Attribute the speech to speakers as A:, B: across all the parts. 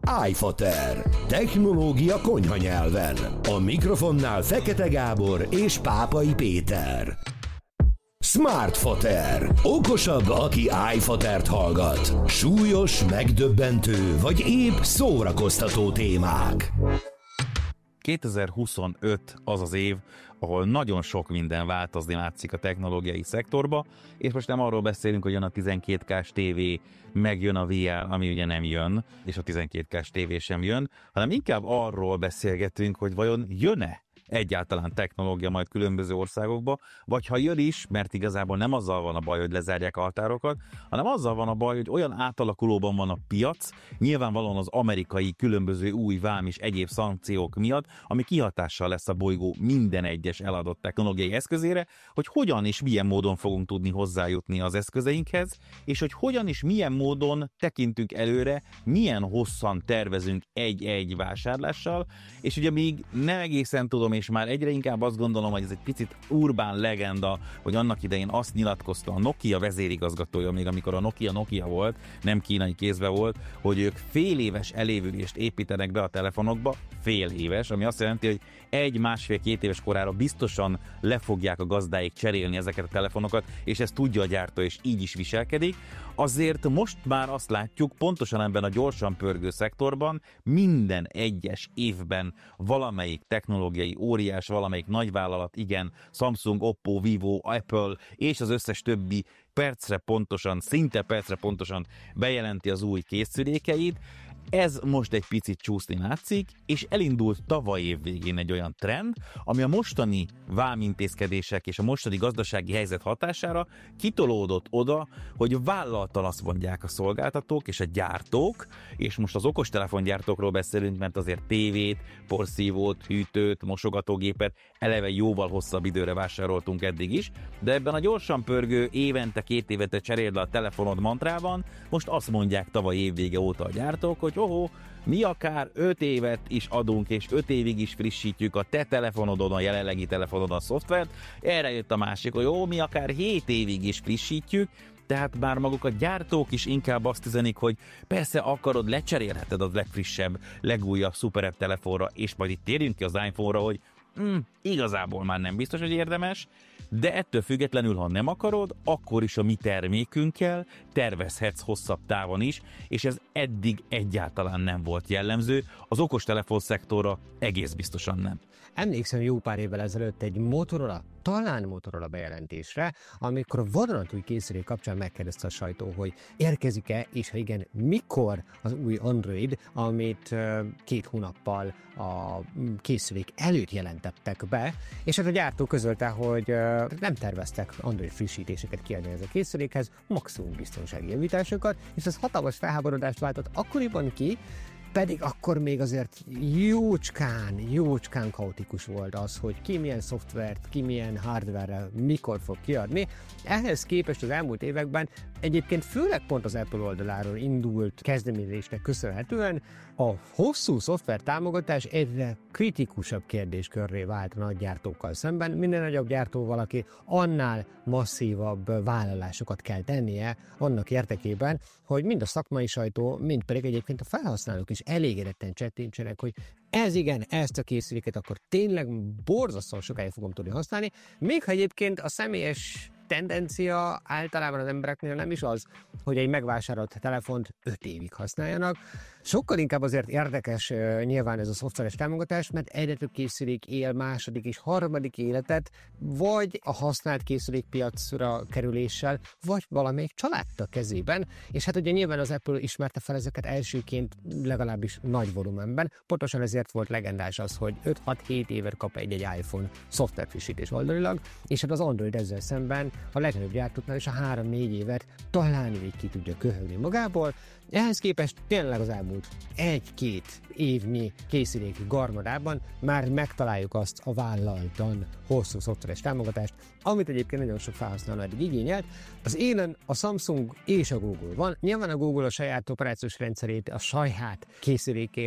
A: iFater. Technológia konyha nyelven. A mikrofonnál Fekete Gábor és Pápai Péter. Smartfater. Okosabb, aki iFatert hallgat. Súlyos, megdöbbentő vagy épp szórakoztató témák.
B: 2025 az az év, ahol nagyon sok minden változni látszik a technológiai szektorba, és most nem arról beszélünk, hogy jön a 12K-s TV, megjön a VR, ami ugye nem jön, és a 12K-s TV sem jön, hanem inkább arról beszélgetünk, hogy vajon jön-e egyáltalán technológia majd különböző országokba, vagy ha jön is, mert igazából nem azzal van a baj, hogy lezárják a határokat, hanem azzal van a baj, hogy olyan átalakulóban van a piac, nyilvánvalóan az amerikai különböző új vám és egyéb szankciók miatt, ami kihatással lesz a bolygó minden egyes eladott technológiai eszközére, hogy hogyan és milyen módon fogunk tudni hozzájutni az eszközeinkhez, és hogy hogyan és milyen módon tekintünk előre, milyen hosszan tervezünk egy-egy vásárlással, és ugye még nem egészen tudom, és már egyre inkább azt gondolom, hogy ez egy picit urbán legenda, hogy annak idején azt nyilatkozta a Nokia vezérigazgatója, még amikor a Nokia volt, nem kínai kézbe volt, hogy ők fél éves elévülést építenek be a telefonokba, fél éves, ami azt jelenti, hogy 1-1,5-2 éves korára biztosan le fogják a gazdáik cserélni ezeket a telefonokat, és ezt tudja a gyártó, és így is viselkedik. Azért most már azt látjuk, pontosan ebben a gyorsan pörgő szektorban minden egyes évben valamelyik technológiai óriás, valamelyik nagyvállalat, igen, Samsung, Oppo, Vivo, Apple és az összes többi szinte percre pontosan bejelenti az új készülékeit. Ez most egy picit csúszni látszik, és elindult tavaly év végén egy olyan trend, ami a mostani vámintézkedések és a mostani gazdasági helyzet hatására kitolódott oda, hogy vállaltan azt mondják a szolgáltatók és a gyártók, és most az okostelefongyártókról beszélünk, mert azért tévét, porszívót, hűtőt, mosogatógépet eleve jóval hosszabb időre vásároltunk eddig is, de ebben a gyorsan pörgő évente, 2 évente cseréld le a telefonod mantrában, most azt mondják tavaly évvége óta a gyártók, hogy mi akár 5 évet is adunk, és 5 évig is frissítjük a te telefonodon, a jelenlegi telefonodon a szoftvert. Erre jött a másik, hogy mi akár 7 évig is frissítjük, tehát már maguk a gyártók is inkább azt üzenik, hogy persze akarod, lecserélheted az legfrissebb, legújabb, szuperebb telefonra, és majd itt térjünk ki az iPhone-ra, hogy igazából már nem biztos, hogy érdemes, de ettől függetlenül, ha nem akarod, akkor is a mi termékünkkel tervezhetsz hosszabb távon is, és ez eddig egyáltalán nem volt jellemző, az okostelefon szektorra egész biztosan nem.
C: Emlékszem jó pár évvel ezelőtt egy talán Motorola bejelentésre, amikor a vadonatúj készülék kapcsán megkérdezte a sajtó, hogy érkezik-e, és ha igen, mikor az új Android, amit 2 hónappal a készülék előtt jelentettek be, és hát a gyártó közölte, hogy nem terveztek Android frissítéseket kiadni ez a készülékhez, maximum biztonsági javításokat, és ez hatalmas felháborodást váltott akkoriban ki, pedig akkor még azért jócskán kaotikus volt az, hogy ki milyen szoftvert, ki milyen hardware-rel mikor fog kiadni. Ehhez képest az elmúlt években egyébként főleg pont az Apple oldaláról indult kezdeményezésnek köszönhetően a hosszú szoftver támogatás egyre kritikusabb kérdéskörré vált a nagygyártókkal szemben. Minden nagyobb gyártóval, aki annál masszívabb vállalásokat kell tennie annak érdekében, hogy mind a szakmai sajtó, mind pedig egyébként a felhasználók is elégedetten csettintsenek, hogy ezt a készüléket akkor tényleg borzasztóan sokáig fogom tudni használni, még ha egyébként a személyes tendencia általában az embereknél nem is az, hogy egy megvásárolt telefont 5 évig használjanak. Sokkal inkább azért érdekes nyilván ez a szoftveres támogatás, mert egyre több készülék él második és harmadik életet, vagy a használt készülékpiacra kerüléssel, vagy valamelyik családtag kezében, és hát ugye nyilván az Apple ismerte fel ezeket elsőként legalábbis nagy volumenben, pontosan ezért volt legendás az, hogy 5-6-7 évet kap egy iPhone szoftverfrissítés oldalilag, és hát az Android ezzel szemben a legnagyobb gyártóknál is a 3-4 évet talán így ki tudja köhögni magából. Ehhez képest tényleg az elmúlt 1-2 évnyi készülék garmadában már megtaláljuk azt a vállaltan hosszú szoftveres támogatást, amit egyébként nagyon sok felhasználó eddig igényelt. Az élen a Samsung és a Google van. Nyilván a Google a saját operációs rendszerét a saját készülékére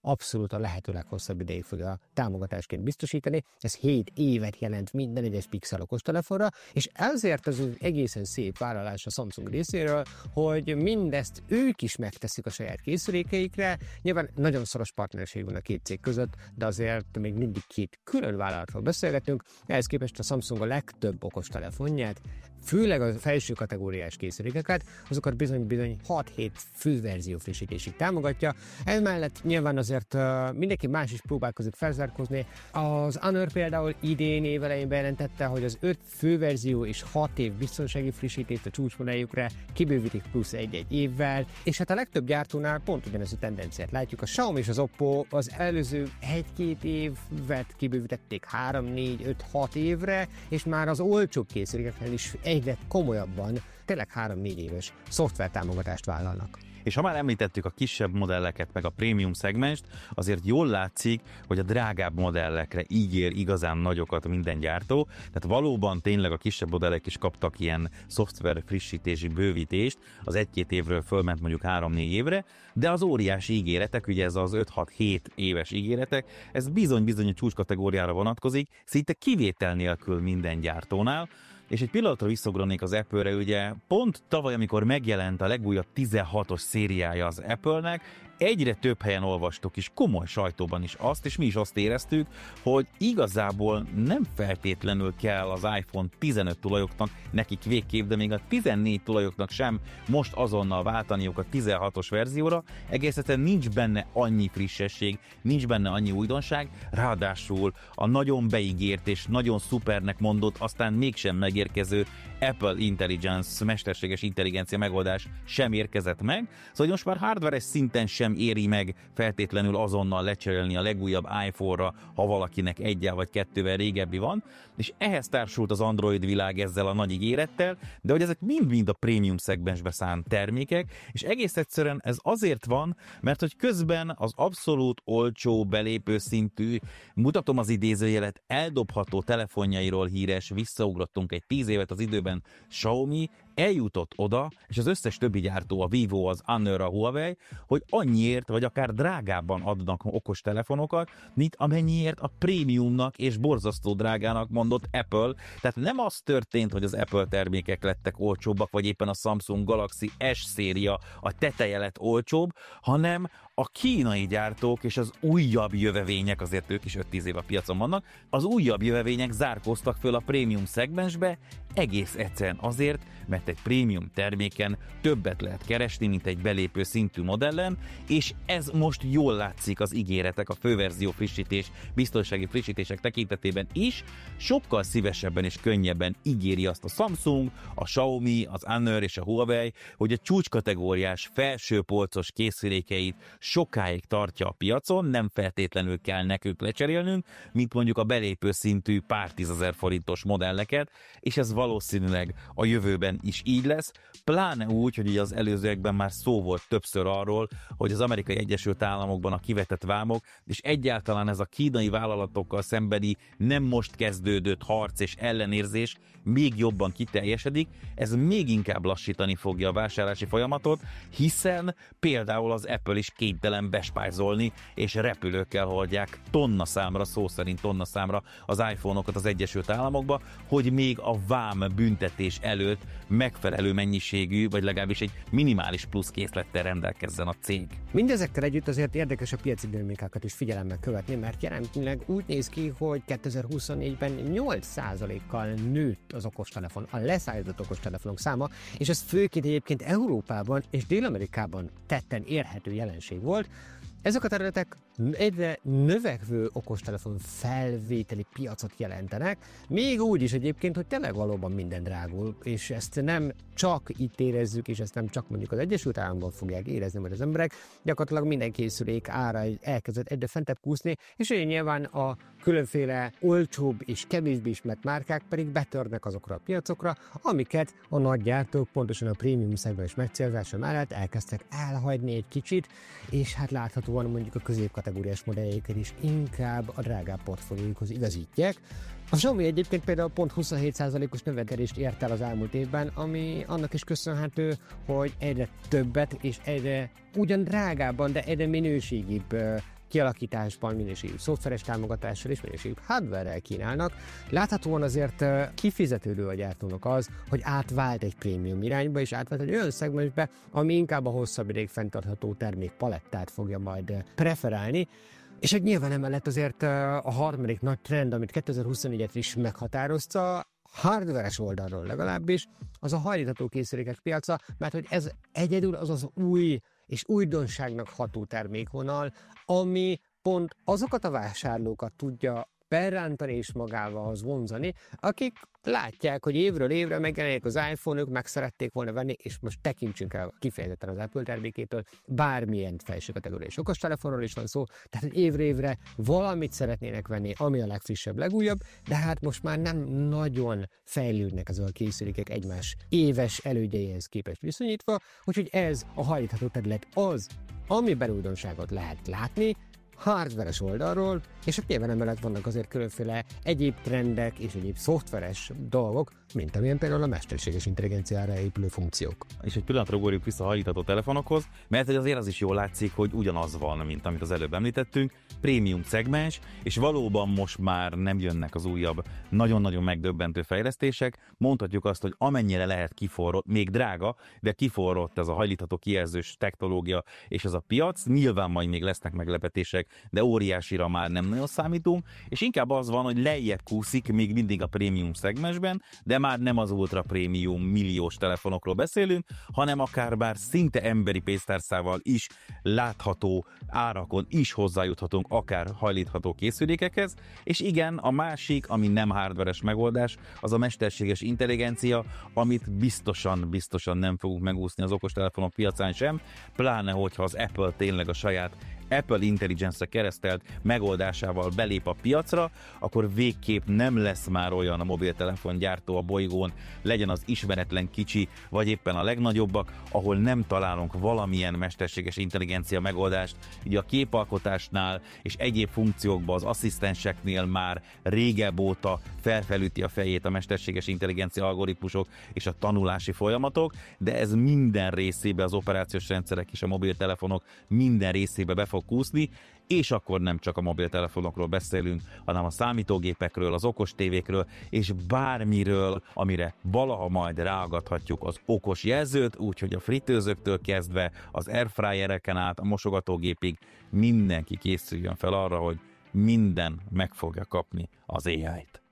C: abszolút a lehető leghosszabb ideig fogja támogatásként biztosítani. Ez 7 évet jelent minden egyes Pixel okostelefonra, és ezért az egészen szép vállalás a Samsung részéről, hogy mindezt ők is megteszik a saját készülékeikre. Nyilván nagyon szoros partnerség van a két cég között, de azért még mindig két külön vállalatról beszélgetünk. Ehhez képest a Samsung a legtöbb okostelefonját, főleg a felső kategóriás készülékeket, azokat bizony 6-7 főverzió frissítésig támogatja. Emellett nyilván azért mindenki más is próbálkozik felzárkózni. Az Honor például idén évelején bejelentette, hogy az 5 főverzió és 6 év biztonsági frissítést a csúcsmodelljükre kibővítik plusz egy évvel, és hát a legtöbb gyártónál pont ugyanezt a tendenciát látjuk. A Xiaomi és az Oppo az előző 1-2 évet kibővítették 3, 4, 5, 6 évre, és már az olcsóbb készülékeknél is egyre komolyabban, tényleg 3-4 éves szoftvertámogatást vállalnak.
B: És ha már említettük a kisebb modelleket, meg a prémium szegmenst, azért jól látszik, hogy a drágább modellekre ígér igazán nagyokat minden gyártó, tehát valóban tényleg a kisebb modellek is kaptak ilyen szoftver frissítési bővítést, az 1-2 évről fölment mondjuk 3-4 évre, de az óriási ígéretek, ugye ez az 5-6-7 éves ígéretek, ez bizony a csúcskategóriára vonatkozik, szinte kivétel nélkül minden gyártónál. És egy pillanatra visszaugranék az Apple-re, ugye pont tavaly, amikor megjelent a legújabb 16-os szériája az Apple-nek, egyre több helyen olvastuk is, komoly sajtóban is azt, és mi is azt éreztük, hogy igazából nem feltétlenül kell az iPhone 15 tulajoknak nekik végképp, de még a 14 tulajoknak sem most azonnal váltaniuk a 16-os verzióra, egész egyszerűen nincs benne annyi frissesség, nincs benne annyi újdonság, ráadásul a nagyon beígért és nagyon szupernek mondott, aztán mégsem megérkező Apple Intelligence, mesterséges intelligencia megoldás sem érkezett meg, szóval most már hardveres szinten sem éri meg feltétlenül azonnal lecserélni a legújabb iPhone-ra, ha valakinek 1 vagy 2 régebbi van, és ehhez társult az Android világ ezzel a nagy ígérettel, de hogy ezek mind-mind a prémium szegmensbe szánt termékek, és egész egyszerűen ez azért van, mert hogy közben az abszolút olcsó, belépő szintű, mutatom az idézőjelet, eldobható telefonjairól híres, visszaugrottunk egy 10 évet az időben, Xiaomi eljutott oda, és az összes többi gyártó, a Vivo, az Honor, a Huawei, hogy annyiért, vagy akár drágábban adnak okostelefonokat, mint amennyiért a prémiumnak és borzasztó drágának mondott Apple. Tehát nem az történt, hogy az Apple termékek lettek olcsóbbak, vagy éppen a Samsung Galaxy S széria a teteje lett olcsóbb, hanem a kínai gyártók és az újabb jövevények, azért ők is 5-10 év a piacon vannak, az újabb jövevények zárkóztak föl a prémium szegmensbe, egész egyszerűen azért, mert egy prémium terméken többet lehet keresni, mint egy belépő szintű modellen, és ez most jól látszik az ígéretek, a főverzió frissítés, biztonsági frissítések tekintetében is, sokkal szívesebben és könnyebben ígéri azt a Samsung, a Xiaomi, az Honor és a Huawei, hogy a csúcskategóriás felsőpolcos készülékeit sokáig tartja a piacon, nem feltétlenül kell nekünk lecserélnünk, mint mondjuk a belépő szintű pár 10 000 forintos modelleket, és ez valószínűleg a jövőben is így lesz, pláne úgy, hogy az előzőekben már szó volt többször arról, hogy az Amerikai Egyesült Államokban a kivetett vámok, és egyáltalán ez a kínai vállalatokkal szembeni nem most kezdődött harc és ellenérzés még jobban kiteljesedik, ez még inkább lassítani fogja a vásárlási folyamatot, hiszen például az Apple is kénytelen bespájzolni, és repülőkkel hordják tonnaszámra, szó szerint tonnaszámra az iPhone-okat az Egyesült Államokba, hogy még a vám büntetés előtt megfelelő mennyiségű, vagy legalábbis egy minimális plusz készlettel rendelkezzen a cég.
C: Mindezekkel együtt azért érdekes a piaci dinamikákat is figyelemmel követni, mert jelenleg úgy néz ki, hogy 2024-ben 8%-kal nőtt az okostelefon, a leszállított okostelefonok száma, és ez főként egyébként Európában és Dél-Amerikában tetten érhető jelenség volt. Ezek a területek egyre növekvő okostelefon felvételi piacot jelentenek, még úgy is egyébként, hogy tényleg valóban minden drágul, és ezt nem csak itt érezzük, és ezt nem csak mondjuk az Egyesült Államokban fogják érezni majd az emberek, gyakorlatilag minden készülék ára elkezdett egyre fentebb kúszni, és ugye nyilván a különféle olcsóbb és kevésbé ismert márkák pedig betörnek azokra a piacokra, amiket a nagy gyártók pontosan a prémium szegmens megcélzása mellett elkezdtek elhagyni egy kicsit, és hát láthatóan mondjuk a középkategóriás modelljeiket is inkább a drágább portfóliókhoz igazítják. A Xiaomi egyébként például pont 27%-os növekedést ért el az elmúlt évben, ami annak is köszönhető, hogy egyre többet és egyre ugyan drágábban, de egyre minőségibb kialakításban minőségű szoftveres támogatással és minőségű hardware-rel kínálnak. Láthatóan azért kifizetődő a gyártónak az, hogy átvált egy prémium irányba, és átvált egy olyan szegmensbe, ami inkább a hosszabb ideig fenntartható termékpalettát fogja majd preferálni. És hogy nyilván emellett azért a harmadik nagy trend, amit 2024-et is meghatározta, hardveres oldalról legalábbis, az a hajlítható készülékek piaca, mert hogy ez egyedül az új és újdonságnak ható termékvonal, ami pont azokat a vásárlókat tudja berántani és magához vonzani, akik látják, hogy évről évre megjelenik az iPhone, ők meg szerették volna venni, és most tekintsünk el kifejezetten az Apple termékétől, bármilyen felső kategóriás okostelefonról is van szó, tehát hogy évről évre valamit szeretnének venni, ami a legfrissebb, legújabb, de hát most már nem nagyon fejlődnek azok a készülékek egymás éves elődjeihez képest viszonyítva, úgyhogy ez a hajlítható terület az, amiben újdonságot lehet látni, hardveres oldalról, és nyilván emellett vannak azért különféle egyéb trendek és egyéb szoftveres dolgok, mint amilyen például a mesterséges intelligenciára épülő funkciók.
B: És egy pillanatra ugorjuk vissza a hajlítható telefonokhoz, mert azért az is jól látszik, hogy ugyanaz van, mint amit az előbb említettünk, prémium szegmens, és valóban most már nem jönnek az újabb, nagyon-nagyon megdöbbentő fejlesztések. Mondhatjuk azt, hogy amennyire lehet kiforrott, még drága, de kiforrott ez a hajlítható kijelzős technológia és ez a piac. Nyilván majd még lesznek meglepetések, de óriásira már nem nagyon számítunk, és inkább az van, hogy lejjebb kúszik még mindig a prémium szegmensben, de már nem az ultra prémium milliós telefonokról beszélünk, hanem akár bár szinte emberi pénztárcával is látható árakon is hozzájuthatunk akár hajlítható készülékekhez, és igen, a másik, ami nem hardveres megoldás, az a mesterséges intelligencia, amit biztosan nem fogunk megúszni az okostelefonok piacán sem, pláne hogyha az Apple tényleg a saját Apple Intelligence-re keresztelt megoldásával belép a piacra, akkor végképp nem lesz már olyan a mobiltelefongyártó a bolygón, legyen az ismeretlen kicsi, vagy éppen a legnagyobbak, ahol nem találunk valamilyen mesterséges intelligencia megoldást. Így a képalkotásnál és egyéb funkciókban, az asszisztenseknél már régebb óta felfelüti a fejét a mesterséges intelligencia algoritmusok és a tanulási folyamatok, de ez minden részébe, az operációs rendszerek és a mobiltelefonok minden részébe be fog kúszni, és akkor nem csak a mobiltelefonokról beszélünk, hanem a számítógépekről, az okos tévékről, és bármiről, amire valaha majd ráaggathatjuk az okos jelzőt, úgyhogy a fritőzőktől kezdve az airfryereken át a mosogatógépig mindenki készüljön fel arra, hogy minden meg fogja kapni az AI-t.